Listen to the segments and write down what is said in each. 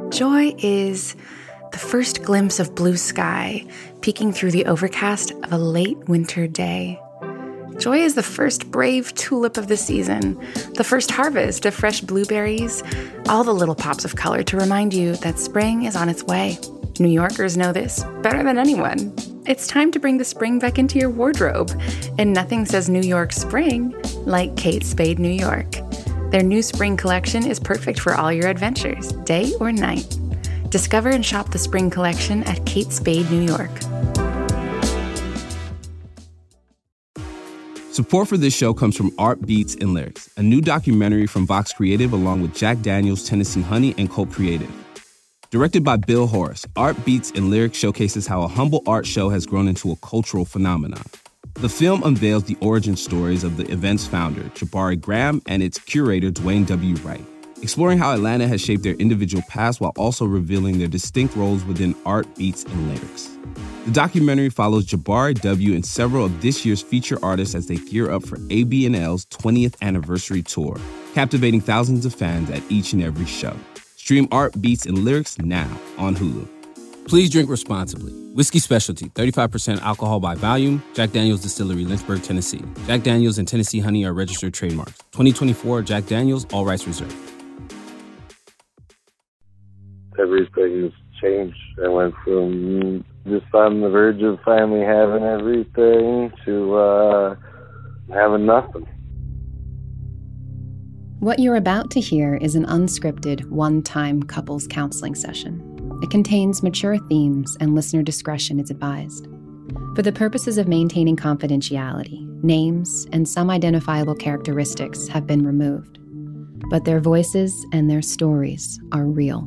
Joy is the first glimpse of blue sky peeking through the overcast of a late winter day. Joy is the first brave tulip of the season, the first harvest of fresh blueberries, all the little pops of color to remind you that spring is on its way. New Yorkers know this better than anyone. It's time to bring the spring back into your wardrobe, and nothing says New York spring like Kate Spade New York. Their new spring collection is perfect for all your adventures, day or night. Discover and shop the spring collection at Kate Spade New York. Support for this show comes from Art Beats and Lyrics, a new documentary from Vox Creative along with Jack Daniels, Tennessee Honey, and Cult Creative. Directed by Bill Horace, Art Beats and Lyrics showcases how a humble art show has grown into a cultural phenomenon. The film unveils the origin stories of the event's founder, Jabari Graham, and its curator, Dwayne W. Wright, exploring how Atlanta has shaped their individual past while also revealing their distinct roles within art, beats, and lyrics. The documentary follows Jabari W. and several of this year's feature artists as they gear up for ABNL's 20th anniversary tour, captivating thousands of fans at each and every show. Stream Art, Beats, and Lyrics now on Hulu. Please drink responsibly. Whiskey Specialty, 35% alcohol by volume. Jack Daniel's Distillery, Lynchburg, Tennessee. Jack Daniel's and Tennessee Honey are registered trademarks. 2024 Jack Daniel's, all rights reserved. Everything's changed. I went from just on the verge of finally having everything to having nothing. What you're about to hear is an unscripted, one-time couples counseling session. It contains mature themes and listener discretion is advised. For the purposes of maintaining confidentiality, names and some identifiable characteristics have been removed. But their voices and their stories are real.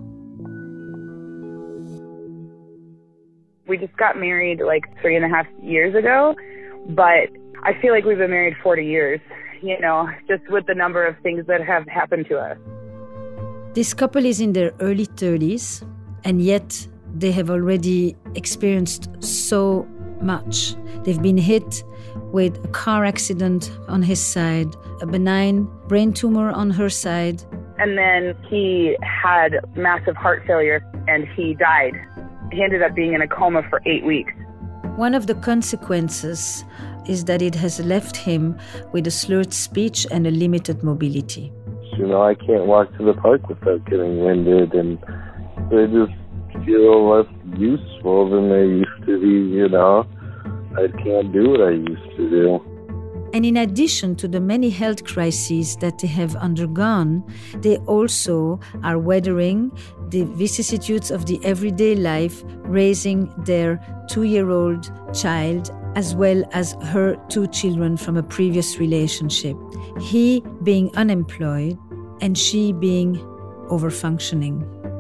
We just got married like 3.5 years ago, but I feel like we've been married 40 years, just with the number of things that have happened to us. This couple is in their early 30s, and yet they have already experienced so much. They've been hit with a car accident on his side, a benign brain tumor on her side. And then he had massive heart failure and he died. He ended up being in a coma for 8 weeks. One of the consequences is that it has left him with a slurred speech and a limited mobility. I can't walk to the park without getting winded, and they just feel less useful than they used to be, I can't do what I used to do. And in addition to the many health crises that they have undergone, they also are weathering the vicissitudes of the everyday life, raising their 2-year-old child, as well as her 2 children from a previous relationship. He being unemployed and she being overfunctioning.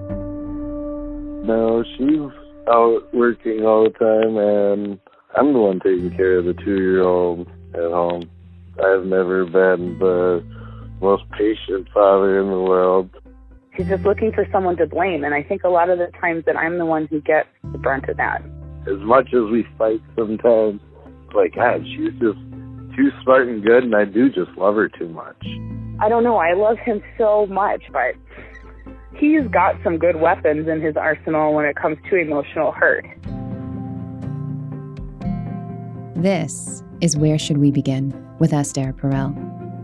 No, she's out working all the time, and I'm the one taking care of the 2-year-old at home. I've never been the most patient father in the world. She's just looking for someone to blame, and I think a lot of the times that I'm the one who gets the brunt of that. As much as we fight sometimes, God, she's just too smart and good, and I do just love her too much. I don't know, I love him so much, but he's got some good weapons in his arsenal when it comes to emotional hurt. This is Where Should We Begin with Esther Perel.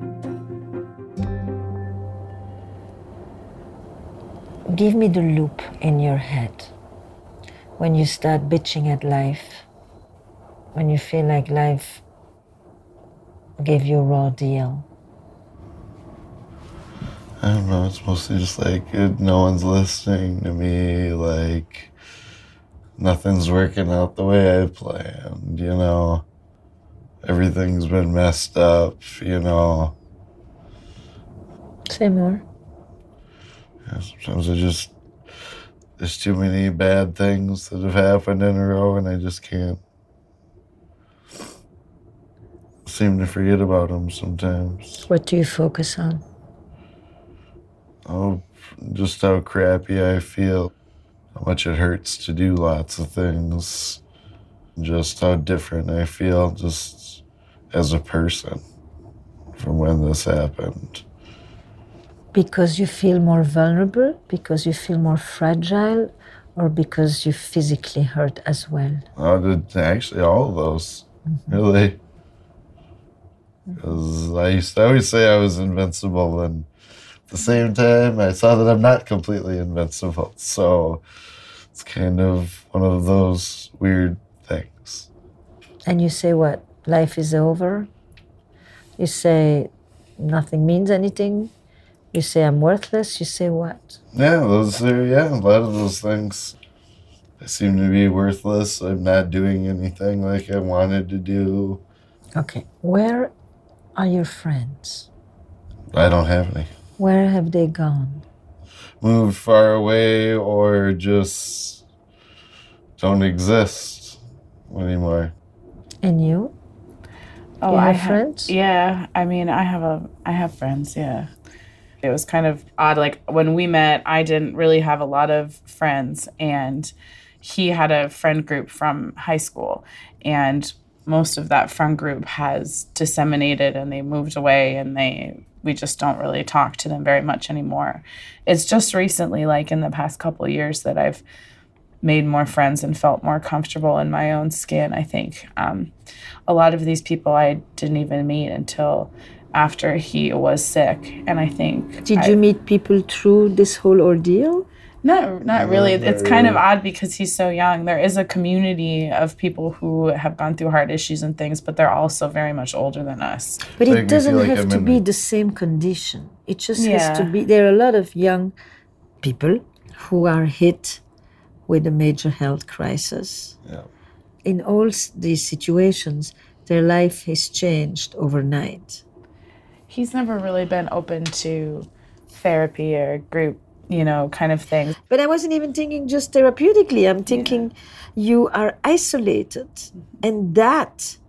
Give me the loop in your head when you start bitching at life, when you feel like life gave you a raw deal. I don't know, it's mostly just no one's listening to me, nothing's working out the way I planned, everything's been messed up, Say more. Yeah, sometimes there's too many bad things that have happened in a row and I just can't seem to forget about them sometimes. What do you focus on? Oh, just how crappy I feel, how much it hurts to do lots of things, just how different I feel just as a person from when this happened. Because you feel more vulnerable, because you feel more fragile, or because you physically hurt as well? Actually, all of those, really. Because I used to always say I was invincible, and at the same time, I saw that I'm not completely invincible. So it's kind of one of those weird things. And you say what? Life is over? You say nothing means anything? You say I'm worthless? You say what? Yeah, a lot of those things. I seem to be worthless. I'm not doing anything like I wanted to do. Okay. Where are your friends? I don't have any. Where have they gone? Moved far away or just don't exist anymore. And you? Oh, you have friends? Yeah, I mean, I have friends, yeah. It was kind of odd. Like, when we met, I didn't really have a lot of friends, and he had a friend group from high school, and most of that friend group has disseminated, and they moved away, and we just don't really talk to them very much anymore. It's just recently, like in the past couple of years, that I've made more friends and felt more comfortable in my own skin, I think. A lot of these people I didn't even meet until after he was sick, and I think... Did you meet people through this whole ordeal? No, not really. It's kind of odd because he's so young. There is a community of people who have gone through hard issues and things, but they're also very much older than us. But it doesn't have to be the same condition. It just has to be... There are a lot of young people who are hit with a major health crisis. Yeah. In all these situations, their life has changed overnight. He's never really been open to therapy or group, kind of thing. But I wasn't even thinking just therapeutically. I'm thinking you are isolated, and that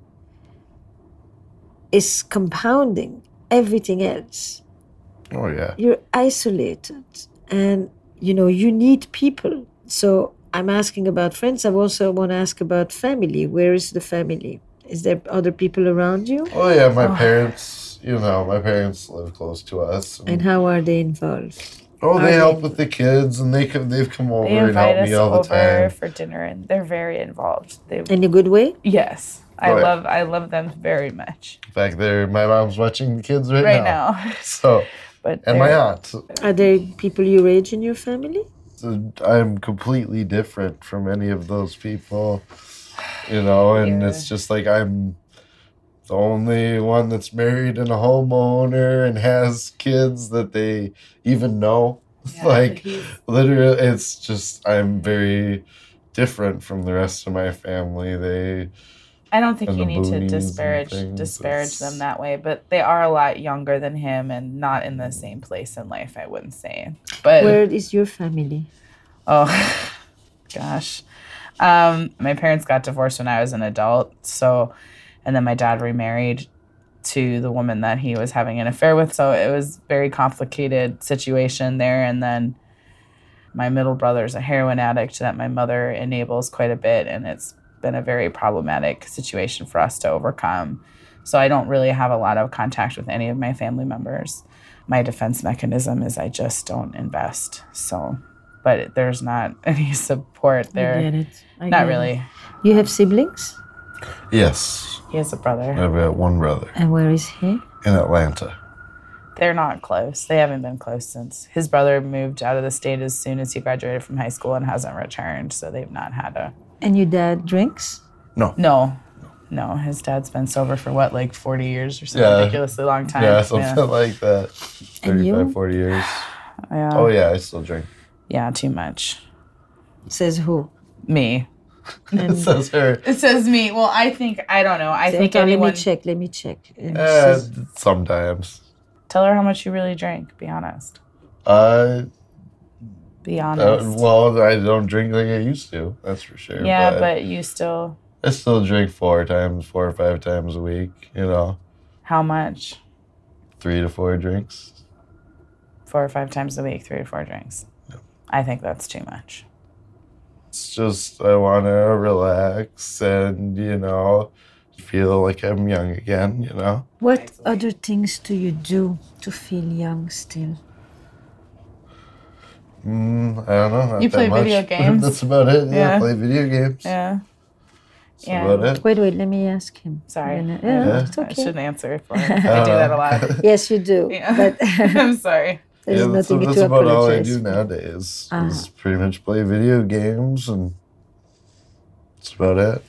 is compounding everything else. Oh, yeah. You're isolated, and, you need people. So I'm asking about friends. I also want to ask about family. Where is the family? Is there other people around you? Oh, yeah, my parents... my parents live close to us. And how are they involved? Oh, they help with the kids, and they've come over and help me all the time. They invite us over for dinner, and they're very involved. In a good way? Yes. I love them very much. In fact, my mom's watching the kids right now. So, and my aunt. Are there people your age in your family? I'm completely different from any of those people, and it's just like I'm the only one that's married and a homeowner and has kids that they even know. Yeah, literally, it's just, I'm very different from the rest of my family. I don't think you need to disparage them that way, but they are a lot younger than him and not in the same place in life, I wouldn't say. But where is your family? Oh, gosh. My parents got divorced when I was an adult, and then my dad remarried to the woman that he was having an affair with, so it was a very complicated situation there. And then my middle brother's a heroin addict that my mother enables quite a bit, and it's been a very problematic situation for us to overcome. So I don't really have a lot of contact with any of my family members. My defense mechanism is I just don't invest. But there's not any support there. I get it. Not really. You have siblings? Yes. He has a brother. I've got one brother. And where is he? In Atlanta. They're not close. They haven't been close since. His brother moved out of the state as soon as he graduated from high school and hasn't returned, so they've not had a... And your dad drinks? No, his dad's been sober for 40 years or something, ridiculously long time. Yeah, something like that. 35, 40 years. Yeah. Oh, yeah, I still drink. Yeah, too much. Says who? Me. It says her. It says me. Well, I don't know. I think anyone... Let me check. Sometimes. Tell her how much you really drink. Be honest. Be honest. Well, I don't drink like I used to. That's for sure. Yeah, but you still... I still drink 4 or 5 times a week, How much? 3 to 4 drinks. 4 or 5 times a week, 3 or 4 drinks. Yeah. I think that's too much. It's just, I want to relax and, feel like I'm young again, What other things do you do to feel young still? I don't know. Not You play that much. video games? That's about it. Yeah, play video games. Yeah. That's about it. Wait, let me ask him. Sorry. It's okay. I shouldn't answer for it. I do that a lot. Yes, you do. Yeah. But I'm sorry. there's nothing that's to about all I apologize do for. nowadays. Is pretty much play video games, and that's about it.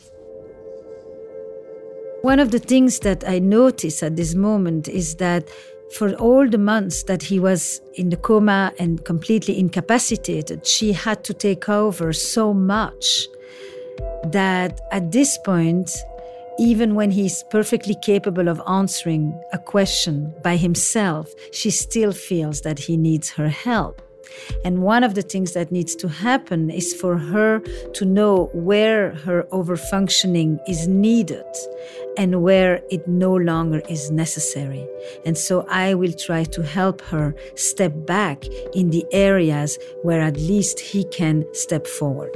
One of the things that I notice at this moment is that for all the months that he was in the coma and completely incapacitated, she had to take over so much that at this point, even when he's perfectly capable of answering a question by himself, she still feels that he needs her help. And one of the things that needs to happen is for her to know where her overfunctioning is needed and where it no longer is necessary. And so I will try to help her step back in the areas where at least he can step forward.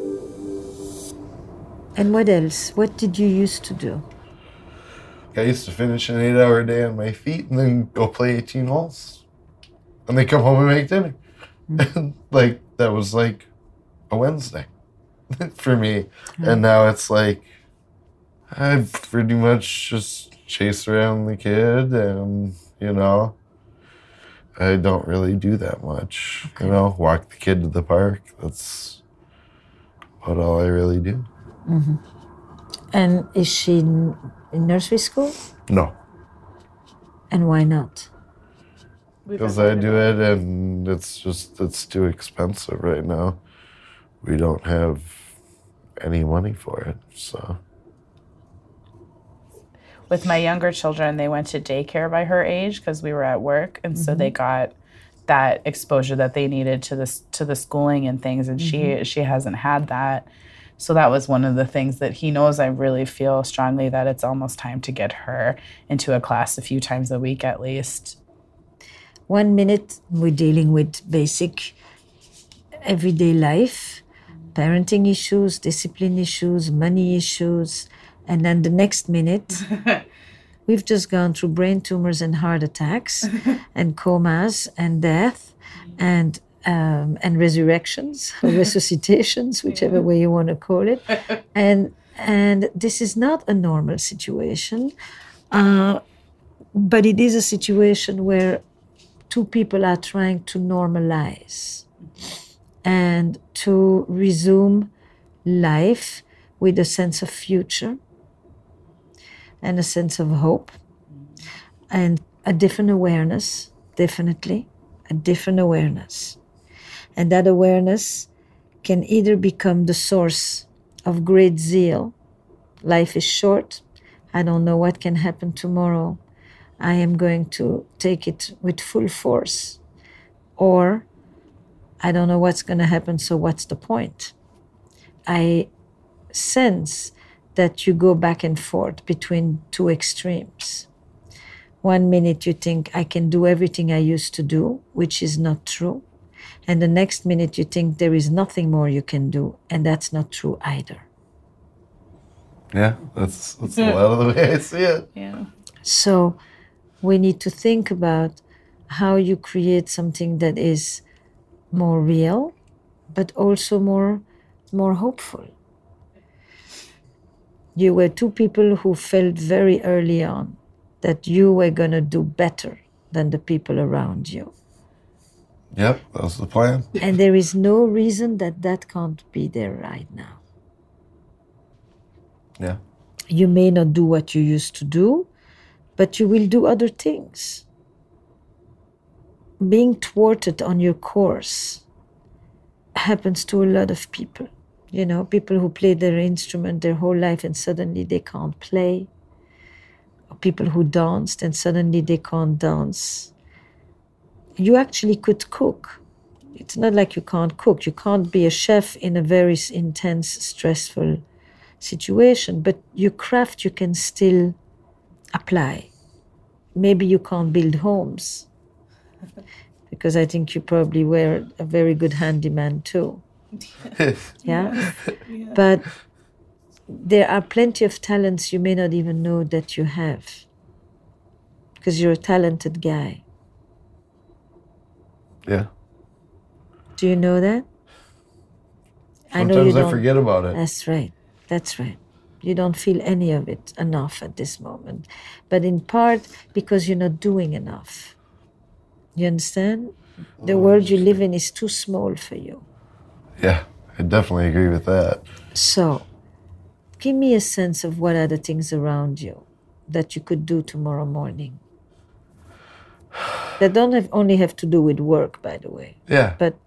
And what else? What did you used to do? I used to finish an 8-hour day on my feet and then go play 18 holes. And then come home and make dinner. Like, that was like a Wednesday for me. And now it's like, I pretty much just chase around the kid and, you know, I don't really do that much. You know, walk the kid to the park. That's about all I really do. Mm-hmm. And is she in nursery school? No. And why not? Because I do it and it's too expensive right now. We don't have any money for it, so. With my younger children, they went to daycare by her age because we were at work, and so they got that exposure that they needed to the schooling and things, and she hasn't had that. So that was one of the things that he knows. I really feel strongly that it's almost time to get her into a class a few times a week at least. 1 minute we're dealing with basic everyday life, parenting issues, discipline issues, money issues, and then the next minute we've just gone through brain tumors and heart attacks and comas and death and resurrections or resuscitations, whichever way you want to call it, and this is not a normal situation, but it is a situation where two people are trying to normalize and to resume life with a sense of future and a sense of hope and a different awareness, definitely, a different awareness. And that awareness can either become the source of great zeal. Life is short. I don't know what can happen tomorrow. I am going to take it with full force. Or, I don't know what's going to happen, so what's the point? I sense that you go back and forth between two extremes. 1 minute you think, I can do everything I used to do, which is not true. And the next minute you think there is nothing more you can do, and that's not true either. Yeah, that's a lot of the way I see it. Yeah. So we need to think about how you create something that is more real, but also more hopeful. You were two people who felt very early on that you were going to do better than the people around you. Yep, that was the plan. And there is no reason that can't be there right now. Yeah. You may not do what you used to do, but you will do other things. Being thwarted on your course happens to a lot of people. You know, people who play their instrument their whole life and suddenly they can't play. Or people who danced and suddenly they can't dance. You actually could cook. It's not like you can't cook. You can't be a chef in a very intense, stressful situation, but your craft you can still apply. Maybe you can't build homes, because I think you probably were a very good handyman too. Yeah? But there are plenty of talents you may not even know that you have, because you're a talented guy. Yeah. Do you know that? Sometimes I forget about it. That's right. That's right. You don't feel any of it enough at this moment. But in part because you're not doing enough. You understand? The world you live in is too small for you. Yeah, I definitely agree with that. So, give me a sense of what are the things around you that you could do tomorrow morning. That don't only have to do with work, by the way. Yeah. But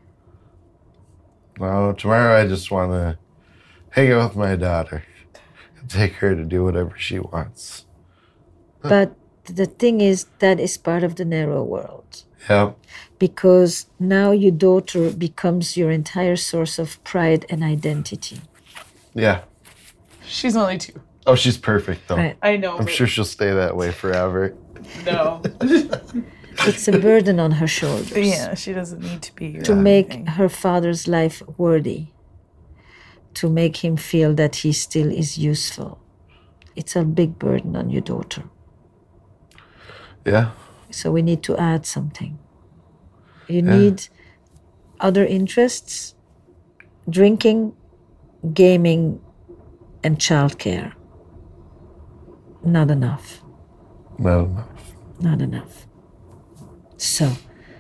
well, tomorrow I just want to hang out with my daughter and take her to do whatever she wants. But the thing is, that is part of the narrow world. Yeah. Because now your daughter becomes your entire source of pride and identity. Yeah. She's only 2. Oh, she's perfect, though. Right. I know. I'm sure she'll stay that way forever. No. It's a burden on her shoulders. Yeah, she doesn't need to be to make her father's life worthy, to make him feel that he still is useful. It's a big burden on your daughter. Yeah. So we need to add something. You need other interests, drinking, gaming, and childcare. Not enough. Not enough. Not enough. So,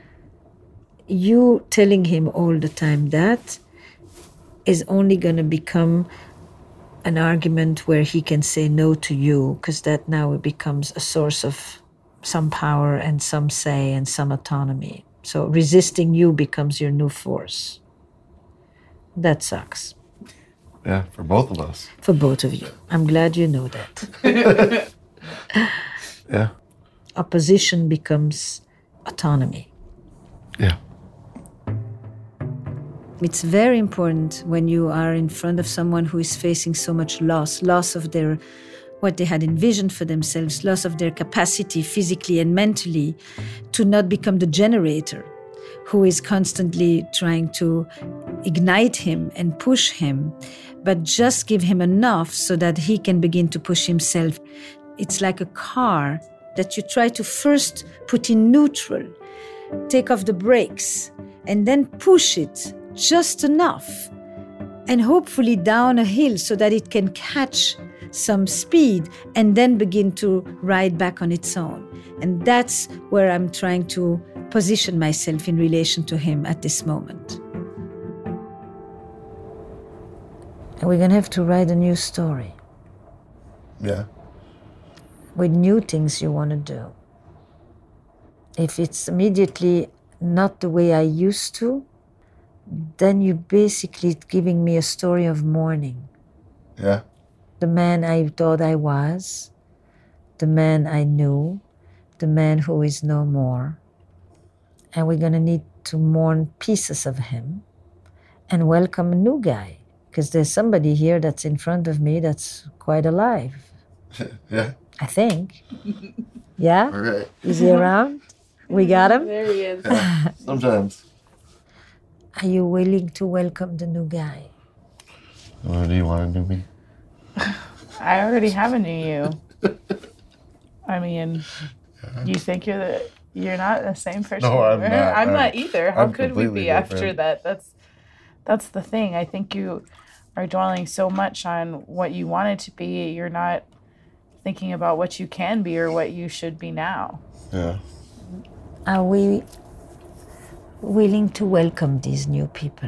you telling him all the time that is only going to become an argument where he can say no to you, because that now it becomes a source of some power and some say and some autonomy. So resisting you becomes your new force. That sucks. Yeah, for both of us. For both of you. I'm glad you know that. Yeah. Opposition becomes autonomy. Yeah. It's very important when you are in front of someone who is facing so much loss of their what they had envisioned for themselves, loss of their capacity physically and mentally, to not become the generator who is constantly trying to ignite him and push him, but just give him enough so that he can begin to push himself. It's like a car that you try to first put in neutral, take off the brakes, and then push it just enough, and hopefully down a hill so that it can catch some speed and then begin to ride back on its own. And that's where I'm trying to position myself in relation to him at this moment. And we're going to have to write a new story. Yeah. With new things you want to do. If it's immediately not the way I used to, then you're basically giving me a story of mourning. Yeah. The man I thought I was, the man I knew, the man who is no more. And we're going to need to mourn pieces of him and welcome a new guy. Because there's somebody here that's in front of me that's quite alive. Yeah. I think. Yeah? All right. Is he around? We got him? There he is. Yeah. Sometimes. Are you willing to welcome the new guy? What do you want to do me? I already have a new you. I mean, you think you're not the same person? No, I'm not. I'm not either. How I'm could we completely be after different. that? That's the thing. I think you are dwelling so much on what you wanted to be. You're not thinking about what you can be or what you should be now. Yeah. Are we willing to welcome these new people?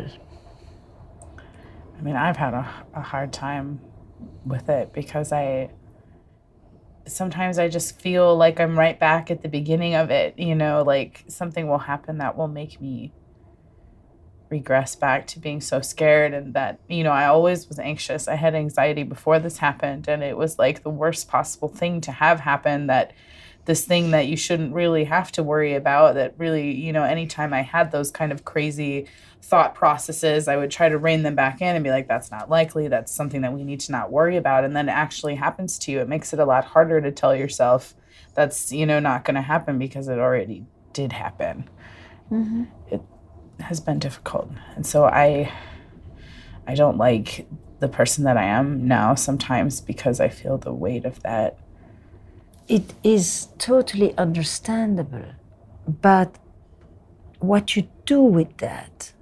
I mean, I've had a hard time with it because sometimes I just feel like I'm right back at the beginning of it, like something will happen that will make me regress back to being so scared, and that, I always was anxious. I had anxiety before this happened, and it was like the worst possible thing to have happen, that this thing that you shouldn't really have to worry about, that really, anytime I had those kind of crazy thought processes, I would try to rein them back in and be like, that's not likely. That's something that we need to not worry about. And then it actually happens to you. It makes it a lot harder to tell yourself that's, not going to happen because it already did happen. Mm-hmm. It has been difficult. And so I don't like the person that I am now sometimes because I feel the weight of that. It is totally understandable, but what you do with that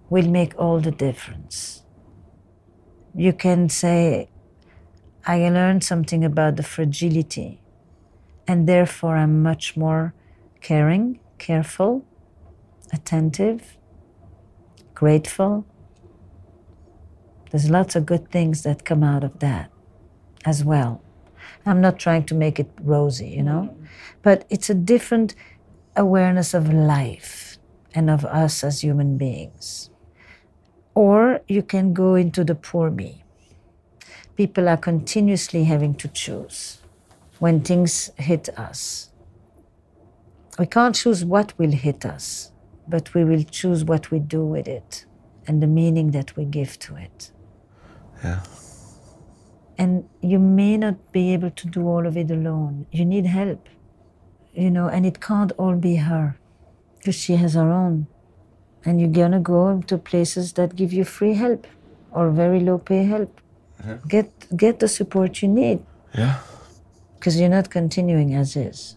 will make all the difference. You can say, I learned something about the fragility, and therefore I'm much more caring, careful, attentive, grateful. There's lots of good things that come out of that as well. I'm not trying to make it rosy, you know, but it's a different awareness of life and of us as human beings. Or you can go into the poor me. People are continuously having to choose when things hit us. We can't choose what will hit us, but we will choose what we do with it and the meaning that we give to it. Yeah. And you may not be able to do all of it alone. You need help, you know, and it can't all be her because she has her own. And you're gonna go to places that give you free help or very low pay help. Yeah. Get the support you need. Yeah. Because you're not continuing as is.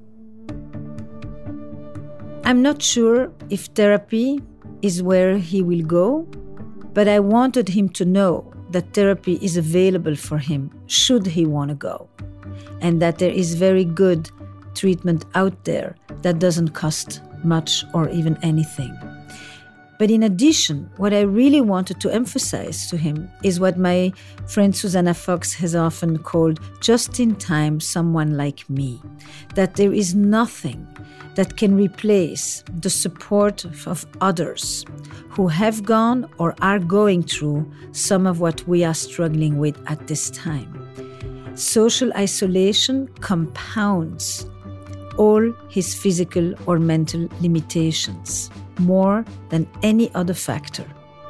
I'm not sure if therapy is where he will go, but I wanted him to know that therapy is available for him should he want to go, and that there is very good treatment out there that doesn't cost much or even anything. But in addition, what I really wanted to emphasize to him is what my friend Susanna Fox has often called just in time someone like me, that there is nothing that can replace the support of others who have gone or are going through some of what we are struggling with at this time. Social isolation compounds all his physical or mental limitations more than any other factor.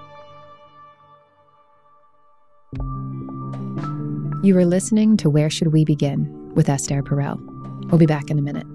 You were listening to Where Should We Begin with Esther Perel. We'll be back in a minute.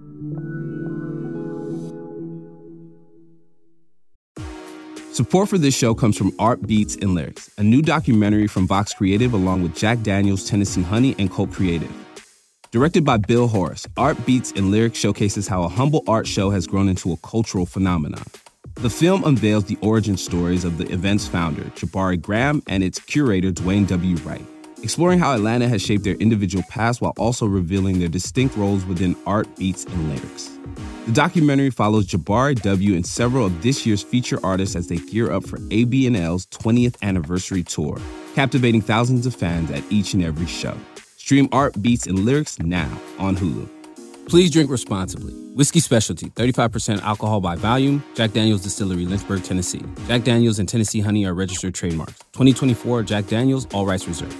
Support for this show comes from Art Beats and Lyrics, a new documentary from Vox Creative along with Jack Daniels, Tennessee Honey, and Colt Creative. Directed by Bill Horace, Art Beats and Lyrics showcases how a humble art show has grown into a cultural phenomenon. The film unveils the origin stories of the event's founder, Jabari Graham, and its curator, Dwayne W. Wright, exploring how Atlanta has shaped their individual paths while also revealing their distinct roles within Art Beats and Lyrics. The documentary follows Jabari W. and several of this year's feature artists as they gear up for ABNL's 20th anniversary tour, captivating thousands of fans at each and every show. Stream Art Beats and Lyrics now on Hulu. Please drink responsibly. Whiskey Specialty, 35% alcohol by volume. Jack Daniel's Distillery, Lynchburg, Tennessee. Jack Daniel's and Tennessee Honey are registered trademarks. 2024 Jack Daniel's, all rights reserved.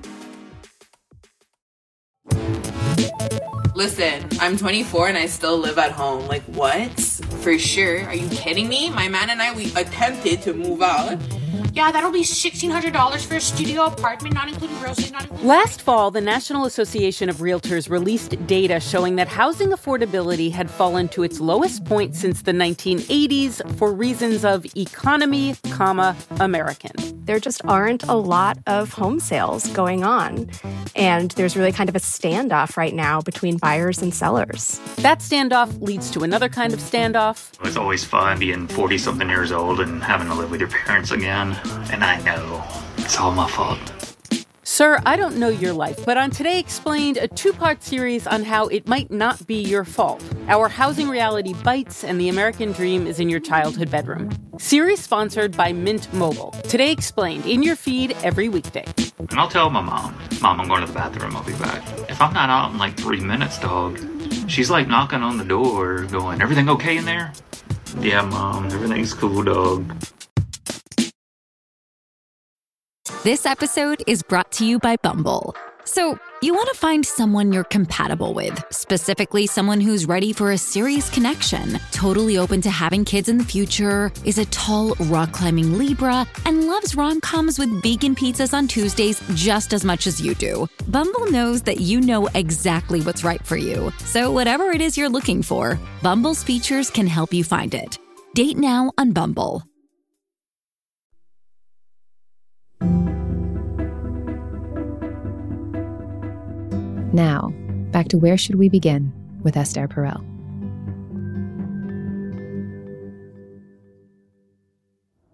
Listen, I'm 24 and I still live at home. Like, what? For sure. Are you kidding me? My man and I, we attempted to move out. Yeah, that'll be $1,600 for a studio apartment, not including groceries, not including... Last fall, the National Association of Realtors released data showing that housing affordability had fallen to its lowest point since the 1980s for reasons of economy, American. There just aren't a lot of home sales going on. And there's really kind of a standoff right now between buyers and sellers. That standoff leads to another kind of standoff. It's always fun being 40-something years old and having to live with your parents again. And I know it's all my fault. Sir, I don't know your life, but on Today Explained, a two-part series on how it might not be your fault. Our housing reality bites and the American dream is in your childhood bedroom. Series sponsored by Mint Mobile. Today Explained, in your feed every weekday. And I'll tell my mom, I'm going to the bathroom, I'll be back. If I'm not out in like 3 minutes, dog, she's like knocking on the door going, everything okay in there? Yeah, Mom, everything's cool, dog. This episode is brought to you by Bumble. So, you want to find someone you're compatible with, specifically someone who's ready for a serious connection, totally open to having kids in the future, is a tall, rock-climbing Libra, and loves rom-coms with vegan pizzas on Tuesdays just as much as you do. Bumble knows that you know exactly what's right for you. So whatever it is you're looking for, Bumble's features can help you find it. Date now on Bumble. Now, back to Where Should We Begin with Esther Perel.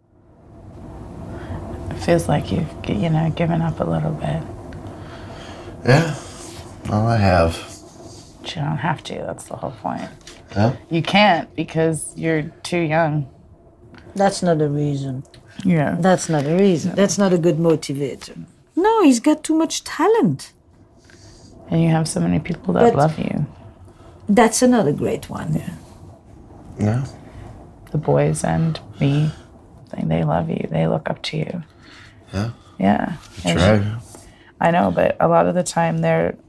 Feels like you've, given up a little bit. Yeah. Well, I have. But you don't have to. That's the whole point. Yeah. You can't because you're too young. That's not a reason. Yeah. That's not a reason. No. That's not a good motivator. No, he's got too much talent. And you have so many people that love you. That's another great one. Yeah. Yeah. The boys and me, they love you. They look up to you. Yeah. Yeah. I try. I know, but a lot of the time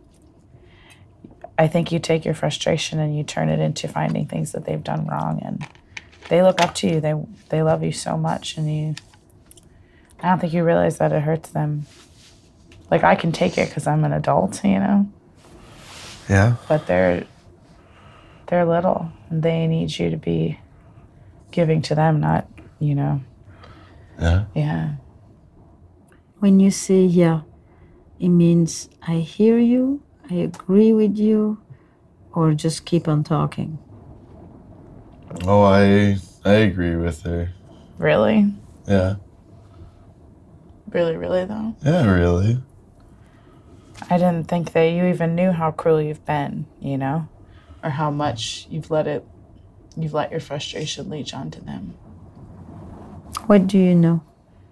I think you take your frustration and you turn it into finding things that they've done wrong, and they look up to you. They love you so much, and I don't think you realize that it hurts them. Like, I can take it because I'm an adult, Yeah. But they're little, and they need you to be giving to them, not, Yeah. Yeah. When you say yeah, it means I hear you, I agree with you, or just keep on talking? Oh, I agree with her. Really? Yeah. Really, really, though? Yeah, really. I didn't think that you even knew how cruel you've been, or how much you've let your frustration leach onto them. What do you know?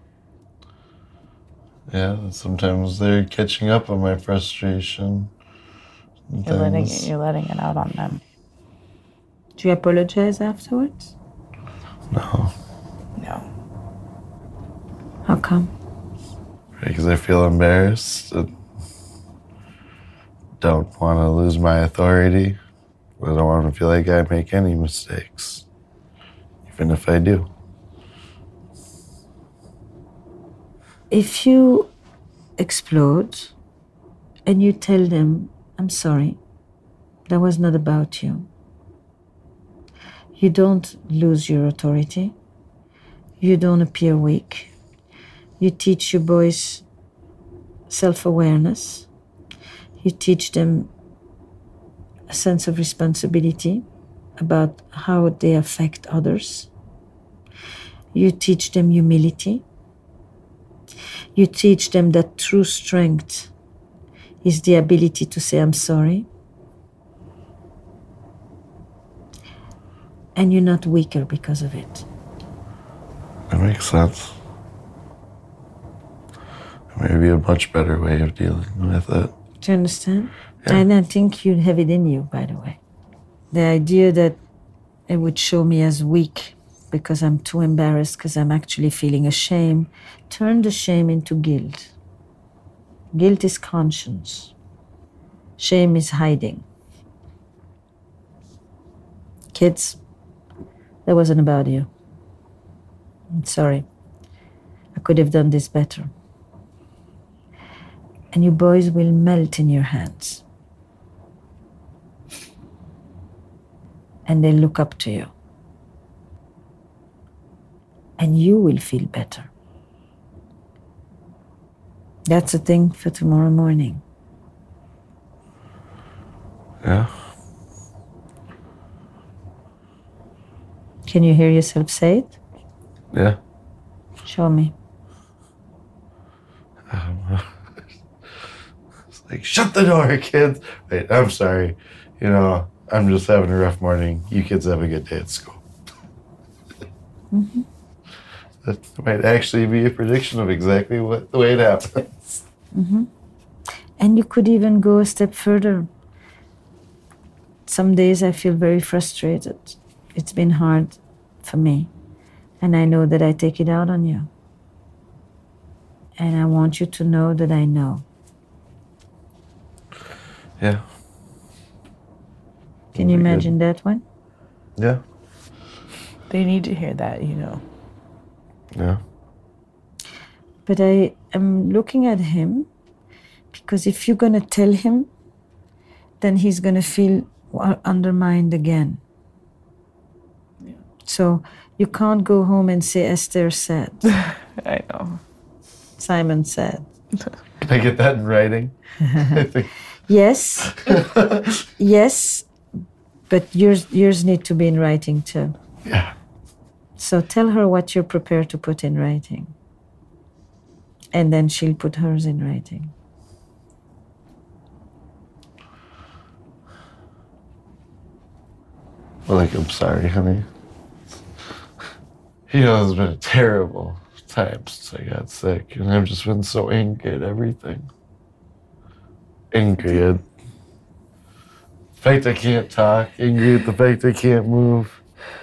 Yeah, sometimes they're catching up on my frustration. You're letting it out on them. Do you apologize afterwards? No. No. How come? Because I feel embarrassed. I don't want to lose my authority. I don't want to feel like I make any mistakes, even if I do. If you explode and you tell them, I'm sorry, that was not about you, you don't lose your authority. You don't appear weak. You teach your boys self-awareness. You teach them a sense of responsibility about how they affect others. You teach them humility. You teach them that true strength is the ability to say, I'm sorry. And you're not weaker because of it. That makes sense. Maybe a much better way of dealing with it. Do you understand? Yeah. And I think you have it in you, by the way. The idea that it would show me as weak because I'm too embarrassed, because I'm actually feeling ashamed, turn the shame into guilt. Guilt is conscience. Shame is hiding. Kids, that wasn't about you. I'm sorry. I could have done this better. And you boys will melt in your hands. And they look up to you. And you will feel better. That's a thing for tomorrow morning. Yeah. Can you hear yourself say it? Yeah. Show me. It's like, shut the door, kids. Wait, I'm sorry. I'm just having a rough morning. You kids have a good day at school. Mm-hmm. That might actually be a prediction of exactly the way it happens. Mm-hmm. And you could even go a step further. Some days I feel very frustrated. It's been hard for me. And I know that I take it out on you. And I want you to know that I know. Yeah. Can you imagine that one? Yeah. They need to hear that, Yeah. But I am looking at him because if you're going to tell him, then he's going to feel undermined again. Yeah. So you can't go home and say Esther said. I know. Simon said. Can I get that in writing? Yes. Yes. But yours need to be in writing too. Yeah. So tell her what you're prepared to put in writing. And then she'll put hers in writing. Well, like, I'm sorry, honey. It's been a terrible time since I got sick, and I've just been so angry at everything. Angry at the fact I can't talk, angry at the fact I can't move.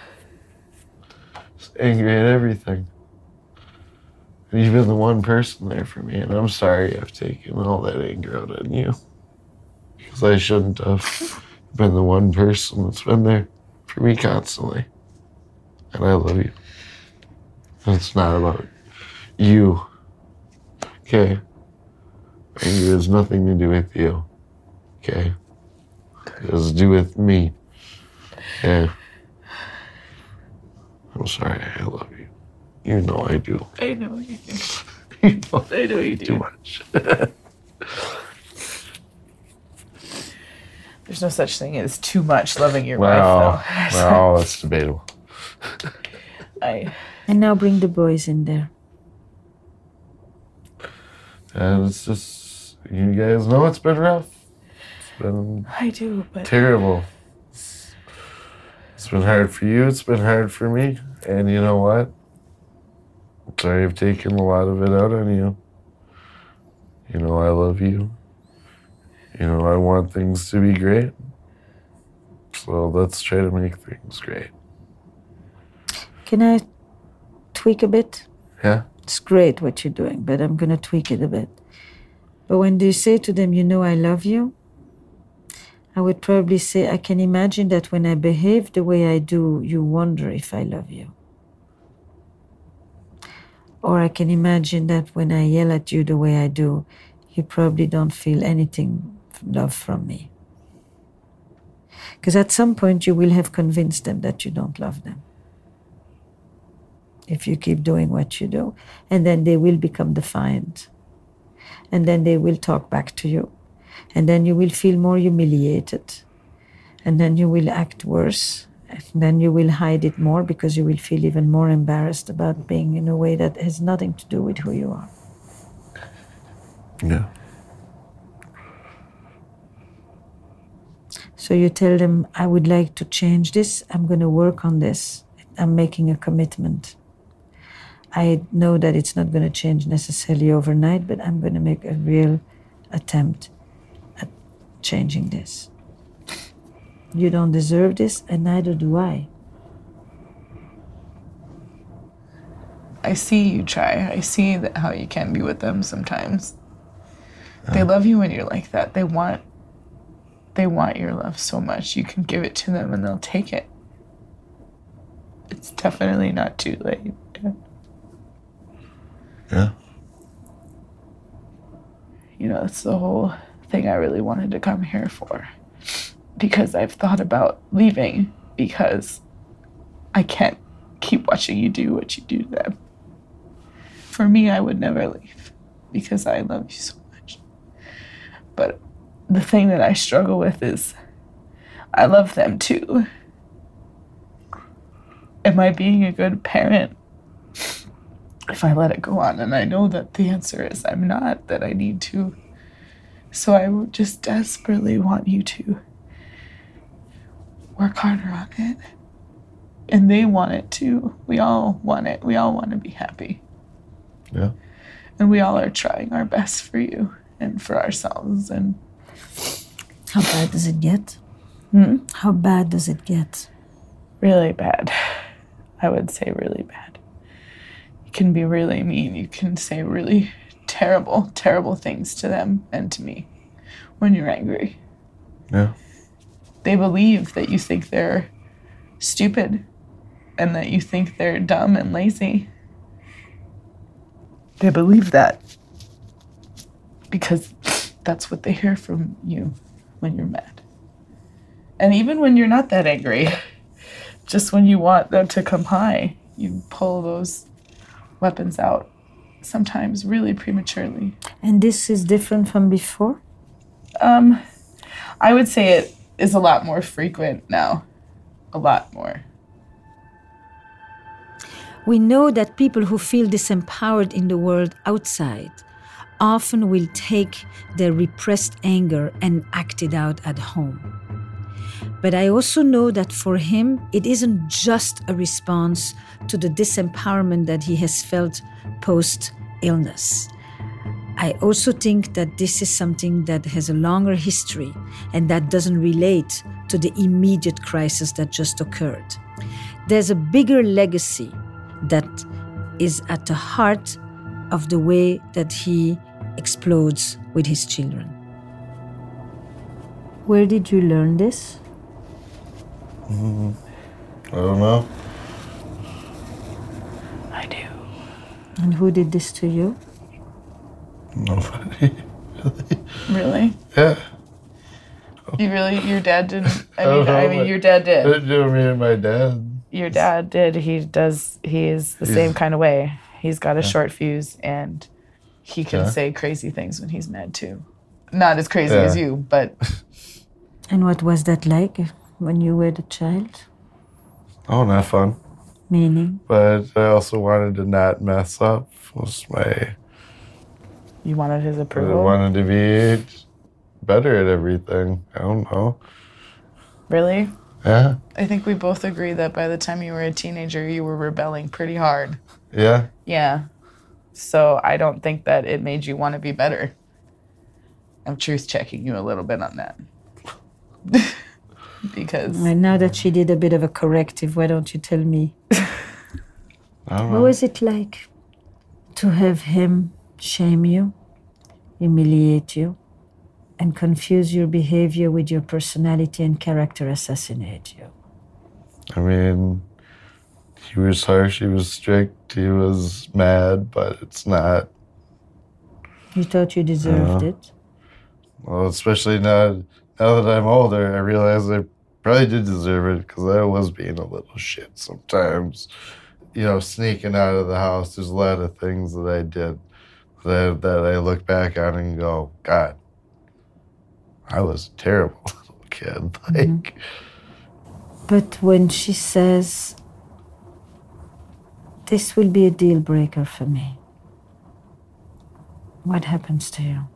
Just angry at everything. And you've been the one person there for me, and I'm sorry I've taken all that anger out on you. Because I shouldn't have been the one person that's been there for me constantly. And I love you. And it's not about you. Okay? Anger has nothing to do with you. Okay? It has to do with me. Okay? I'm sorry, I love you. You know I do. I know you do. I know you do. Too much. There's no such thing as too much loving your Well, wife, though. well, that's debatable. And now bring the boys in there. And it's just, you guys know it's been rough. It's been I do, but terrible. It's been hard for you, it's been hard for me. And you know what? I'm sorry I've taken a lot of it out on you. You know I love you. You know I want things to be great. So let's try to make things great. Can I tweak a bit? Yeah? It's great what you're doing, but I'm going to tweak it a bit. But when you say to them, you know I love you, I would probably say, I can imagine that when I behave the way I do, you wonder if I love you. Or I can imagine that when I yell at you the way I do, you probably don't feel anything love from me. Because at some point you will have convinced them that you don't love them. If you keep doing what you do. And then they will become defiant. And then they will talk back to you. And then you will feel more humiliated. And then you will act worse. And then you will hide it more because you will feel even more embarrassed about being in a way that has nothing to do with who you are. Yeah. So you tell them, I would like to change this. I'm going to work on this. I'm making a commitment. I know that it's not going to change necessarily overnight, but I'm going to make a real attempt at changing this. You don't deserve this, and neither do I. I see you try. I see how you can be with them sometimes. They love you when you're like that. They want your love so much. You can give it to them and they'll take it. It's definitely not too late. Yeah. You know, that's the whole thing I really wanted to come here for. Because I've thought about leaving because I can't keep watching you do what you do to them. For me, I would never leave because I love you so much. But the thing that I struggle with is I love them too. Am I being a good parent if I let it go on? And I know that the answer is I'm not, that I need to. So I would just desperately want you to work harder on it. And they want it too. We all want it. We all want to be happy. Yeah. And we all are trying our best for you and for ourselves. And how bad does it get? How bad does it get? Really bad. I would say really bad. You can be really mean. You can say really terrible, terrible things to them and to me when you're angry. Yeah. They believe that you think they're stupid and that you think they're dumb and lazy. They believe that because that's what they hear from you when you're mad. And even when you're not that angry, just when you want them to come high, you pull those weapons out, sometimes really prematurely. And this is different from before? I would say it is a lot more frequent now. A lot more. We know that people who feel disempowered in the world outside often will take their repressed anger and act it out at home. But I also know that for him, it isn't just a response to the disempowerment that he has felt post-illness. I also think that this is something that has a longer history and that doesn't relate to the immediate crisis that just occurred. There's a bigger legacy that is at the heart of the way that he explodes with his children. Where did you learn this? I don't know. I do. And who did this to you? Nobody. Really? Yeah. Your dad didn't? I mean, your dad did. It didn't me and my dad. Your dad did. He is the same kind of way. He's got a short fuse and he can say crazy things when he's mad too. Not as crazy as you, but... And what was that like when you were the child? Oh, not fun. Meaning? But I also wanted to not mess up. You wanted his approval? I wanted to be better at everything. I don't know. Really? Yeah. I think we both agree that by the time you were a teenager, you were rebelling pretty hard. Yeah? Yeah. So I don't think that it made you want to be better. I'm truth checking you a little bit on that. Because... And now that she did a bit of a corrective, why don't you tell me? What was it like to have him shame you, humiliate you, and confuse your behavior with your personality and character assassinate you? I mean, he was harsh, he was strict, he was mad, but it's not... You thought you deserved it? Well, especially now that I'm older, I realize I probably did deserve it because I was being a little shit sometimes. You know, sneaking out of the house, there's a lot of things that I did that I look back on and go, God, I was a terrible little kid. Like, But when she says, this will be a deal breaker for me, what happens to you?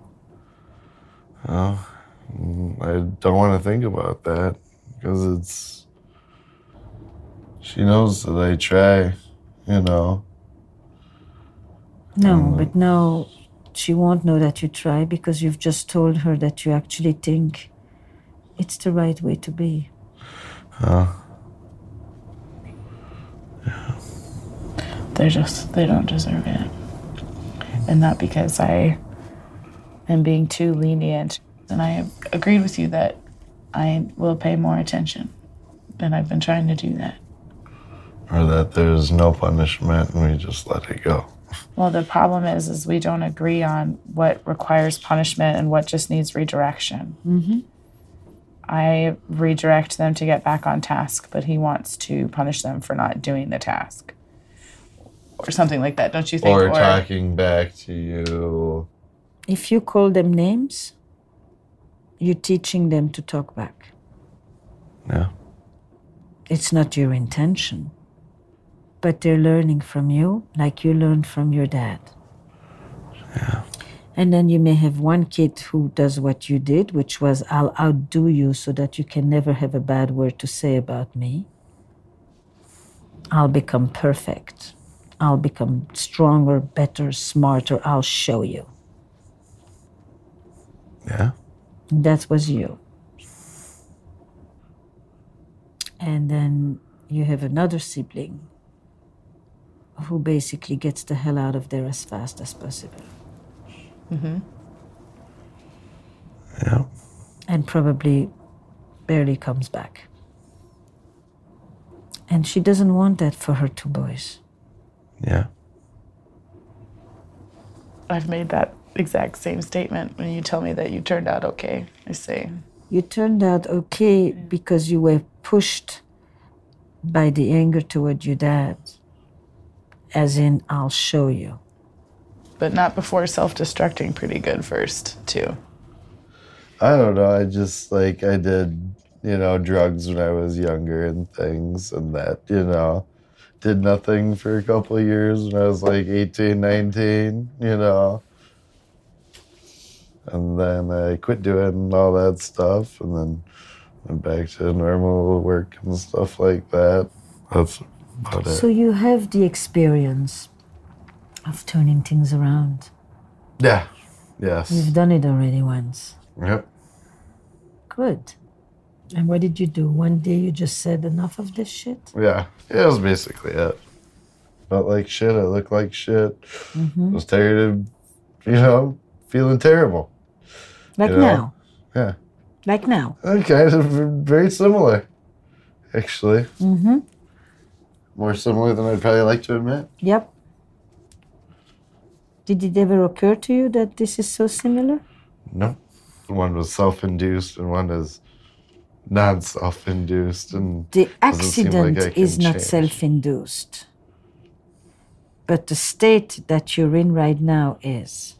Oh, I don't want to think about that because she knows that I try, you know. No, but now she won't know that you try because you've just told her that you actually think it's the right way to be. They don't deserve it. And not because I am being too lenient. And I have agreed with you that I will pay more attention. And I've been trying to do that. Or that there's no punishment and we just let it go. Well, the problem is we don't agree on what requires punishment and what just needs redirection. Mm-hmm. I redirect them to get back on task, but he wants to punish them for not doing the task. Or something like that, don't you think? Or talking back to you. If you call them names, you're teaching them to talk back. Yeah. It's not your intention. But they're learning from you like you learned from your dad. Yeah. And then you may have one kid who does what you did, which was, I'll outdo you so that you can never have a bad word to say about me. I'll become perfect. I'll become stronger, better, smarter. I'll show you. Yeah. And that was you. And then you have another sibling who basically gets the hell out of there as fast as possible. Mm-hmm. Yeah. And probably barely comes back. And she doesn't want that for her two boys. Yeah. I've made that exact same statement when you tell me that you turned out okay. I say, you turned out okay because you were pushed by the anger toward your dad. As in, I'll show you. But not before self-destructing pretty good first, too. I don't know. I just, I did, drugs when I was younger and things and that, did nothing for a couple of years when I was like 18, 19, you know. And then I quit doing all that stuff and then went back to normal work and stuff like that. That's about it. So you have the experience of turning things around. Yeah. Yes. You've done it already once. Yep. Good. And what did you do? One day you just said enough of this shit? Yeah. Yeah, that was basically it. Felt like shit. I looked like shit. Mm-hmm. Was tired of, you know, feeling terrible. Like you know? now? Yeah. Like now? Kind of very similar, actually. Mm-hmm. More similar than I'd probably like to admit. Yep. Did it ever occur to you that this is so similar? No. One was self-induced and one is non-self-induced. And the doesn't seem accident like I can is not change. self-induced. But the state that you're in right now is.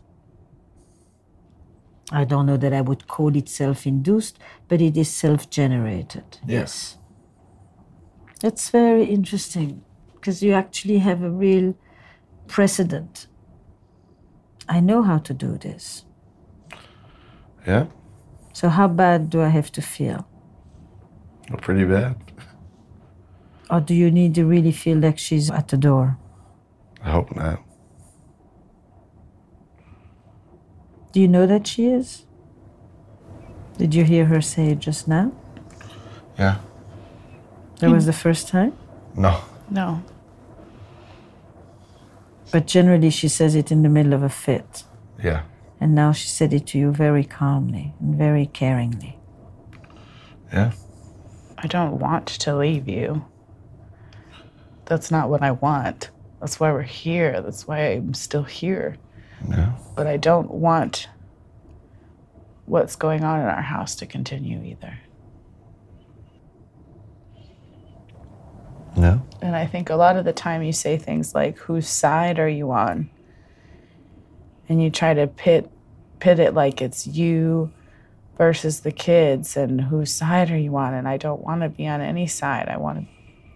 I don't know that I would call it self-induced, but it is self-generated. Yes. That's very interesting, because you actually have a real precedent. I know how to do this. Yeah? So how bad do I have to feel? Well, pretty bad. Or do you need to really feel like she's at the door? I hope not. Do you know that she is? Did you hear her say it just now? Yeah. That was the first time? No. No. But generally she says it in the middle of a fit. Yeah. And now she said it to you very calmly and very caringly. Yeah. I don't want to leave you. That's not what I want. That's why we're here. That's why I'm still here. Yeah. But I don't want what's going on in our house to continue either. No. And I think a lot of the time you say things like, whose side are you on? And you try to pit it like it's you versus the kids, and whose side are you on? And I don't want to be on any side. I want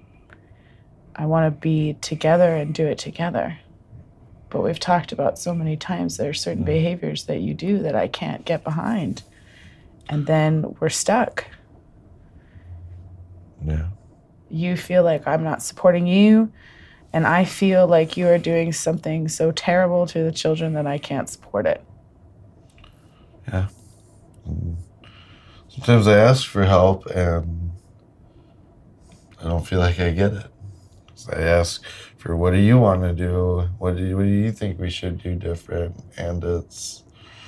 to be together and do it together. But we've talked about so many times there are certain behaviors that you do that I can't get behind. And then we're stuck. Yeah. You feel like I'm not supporting you, and I feel like you are doing something so terrible to the children that I can't support it. Yeah. Sometimes I ask for help and I don't feel like I get it. So I ask for, what do you want to do? What do you think we should do different? And it's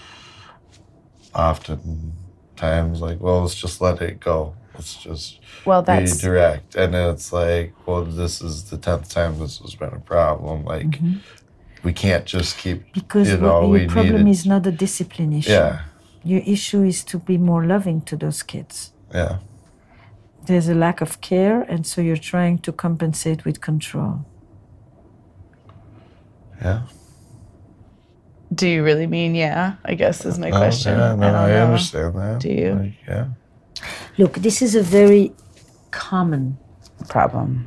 often times like, well, let's just let it go. Let's just redirect. And it's like, well, this is the 10th time this has been a problem. Like, we can't just keep, because you know, your problem is not a discipline issue. Yeah. Your issue is to be more loving to those kids. Yeah. There's a lack of care, and so you're trying to compensate with control. Yeah. Do you really mean yeah? I guess is my question. Yeah, no, I know. understand that. Do you? Like, yeah. Look, this is a very common problem.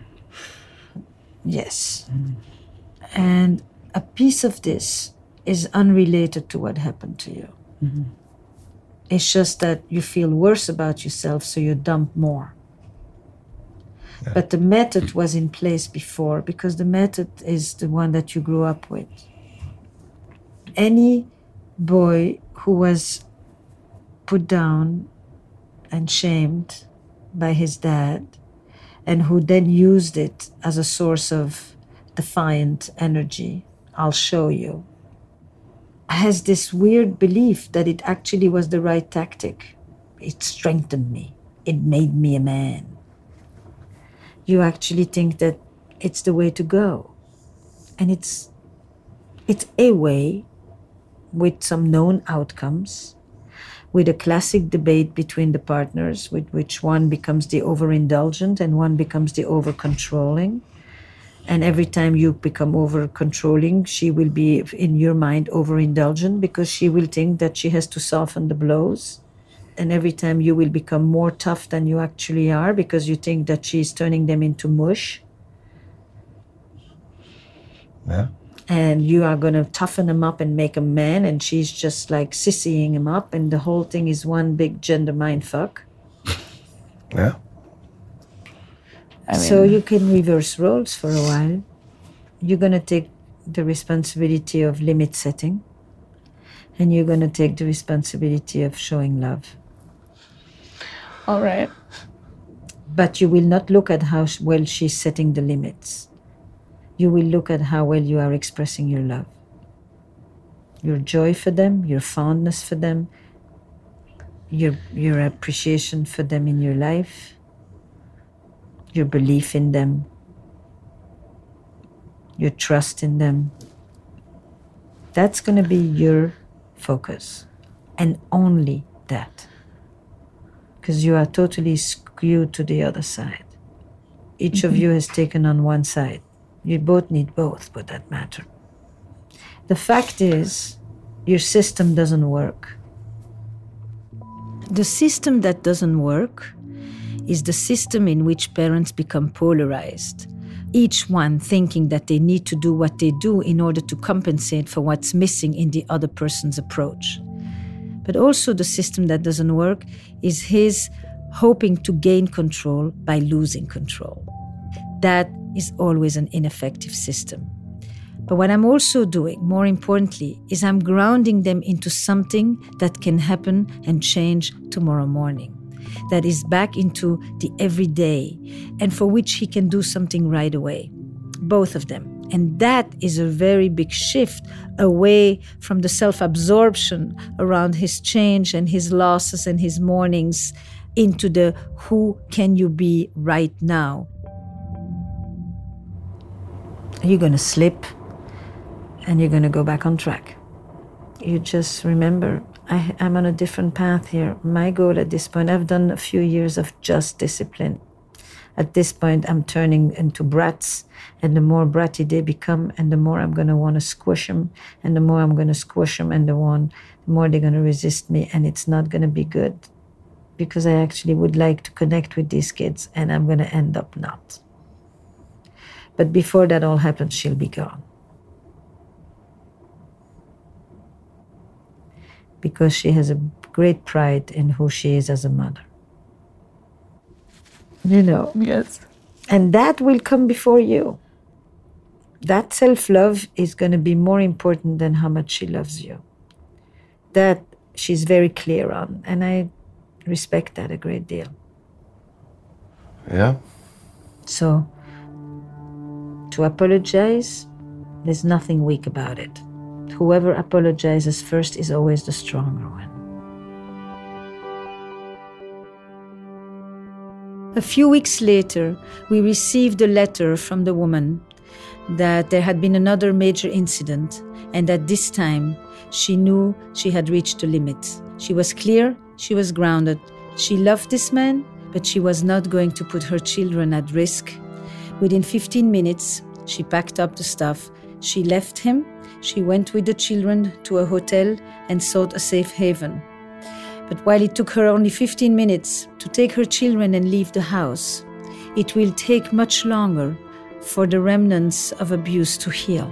Yes. And a piece of this is unrelated to what happened to you. Mm-hmm. It's just that you feel worse about yourself, so you dump more. Yeah. But the method was in place before, because the method is the one that you grew up with. Any boy who was put down and shamed by his dad, and who then used it as a source of defiant energy, I'll show you, has this weird belief that it actually was the right tactic. It strengthened me. It made me a man. You actually think that it's the way to go. And it's a way with some known outcomes, with a classic debate between the partners, with which one becomes the overindulgent and one becomes the over-controlling. And every time you become over-controlling, she will be, in your mind, over-indulgent, because she will think that she has to soften the blows. And every time you will become more tough than you actually are, because you think that she's turning them into mush. Yeah. And you are going to toughen him up and make a man, and she's just like sissying him up, and the whole thing is one big gender mindfuck. Yeah. So you can reverse roles for a while. You're going to take the responsibility of limit setting, and you're going to take the responsibility of showing love. All right. But you will not look at how well she's setting the limits. You will look at how well you are expressing your love. Your joy for them, your fondness for them, your appreciation for them in your life, your belief in them, your trust in them. That's going to be your focus, and only that. Because you are totally skewed to the other side. Each of you has taken on one side. You both need both, for that matter. The fact is, your system doesn't work. The system that doesn't work is the system in which parents become polarized, each one thinking that they need to do what they do in order to compensate for what's missing in the other person's approach. But also the system that doesn't work is his hoping to gain control by losing control. That is always an ineffective system. But what I'm also doing, more importantly, is I'm grounding them into something that can happen and change tomorrow morning, that is back into the everyday, and for which he can do something right away, both of them. And that is a very big shift away from the self-absorption around his change and his losses and his mournings into the who can you be right now. You're going to slip and you're going to go back on track. You just remember, I'm on a different path here. My goal at this point, I've done a few years of just discipline. At this point, I'm turning into brats, and the more bratty they become, and the more I'm going to want to squish them, and the more I'm going to squish them, and the more they're going to resist me, and it's not going to be good, because I actually would like to connect with these kids, and I'm going to end up not. But before that all happens, she'll be gone. Because she has a great pride in who she is as a mother. You know? Yes. And that will come before you. That self-love is going to be more important than how much she loves you. That she's very clear on, and I respect that a great deal. Yeah. So, to apologize, there's nothing weak about it. Whoever apologizes first is always the stronger one. A few weeks later, we received a letter from the woman that there had been another major incident, and that this time she knew she had reached a limit. She was clear, she was grounded. She loved this man, but she was not going to put her children at risk. Within 15 minutes, she packed up the stuff. She left him. She went with the children to a hotel and sought a safe haven. But while it took her only 15 minutes to take her children and leave the house, it will take much longer for the remnants of abuse to heal.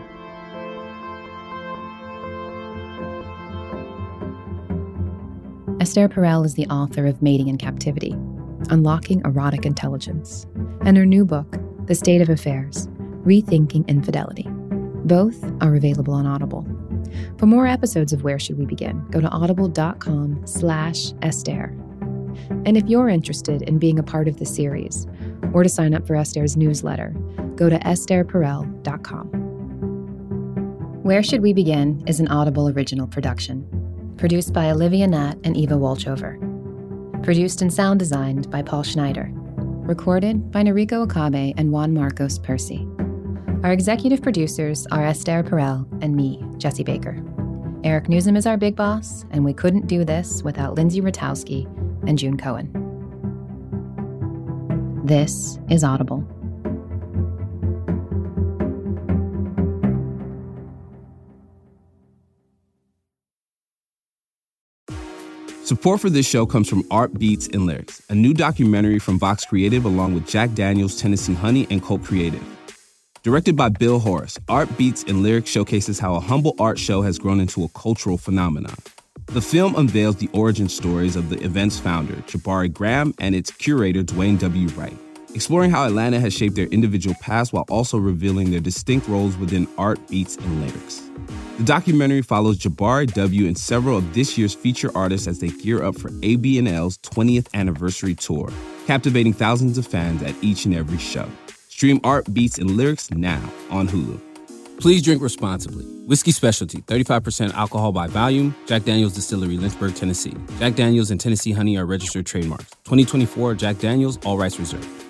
Esther Perel is the author of Mating in Captivity, Unlocking Erotic Intelligence, and her new book, The State of Affairs, Rethinking Infidelity. Both are available on Audible. For more episodes of Where Should We Begin, go to audible.com/Esther. And if you're interested in being a part of the series, or to sign up for Esther's newsletter, go to estherperel.com. Where Should We Begin is an Audible original production, produced by Olivia Natt and Eva Wolchover. Produced and sound designed by Paul Schneider. Recorded by Noriko Okabe and Juan Marcos Percy. Our executive producers are Esther Perel and me, Jesse Baker. Eric Newsom is our big boss, and we couldn't do this without Lindsay Ratowski and June Cohen. This is Audible. Support for this show comes from Art Beats and Lyrics, a new documentary from Vox Creative along with Jack Daniels, Tennessee Honey, and Colt Creative. Directed by Bill Horace, Art Beats and Lyrics showcases how a humble art show has grown into a cultural phenomenon. The film unveils the origin stories of the event's founder, Jabari Graham, and its curator, Dwayne W. Wright, exploring how Atlanta has shaped their individual paths while also revealing their distinct roles within Art Beats and Lyrics. The documentary follows Jabari W. and several of this year's feature artists as they gear up for ABNL's 20th anniversary tour, captivating thousands of fans at each and every show. Stream Art Beats and Lyrics now on Hulu. Please drink responsibly. Whiskey Specialty, 35% alcohol by volume. Jack Daniel's Distillery, Lynchburg, Tennessee. Jack Daniel's and Tennessee Honey are registered trademarks. 2024 Jack Daniel's, all rights reserved.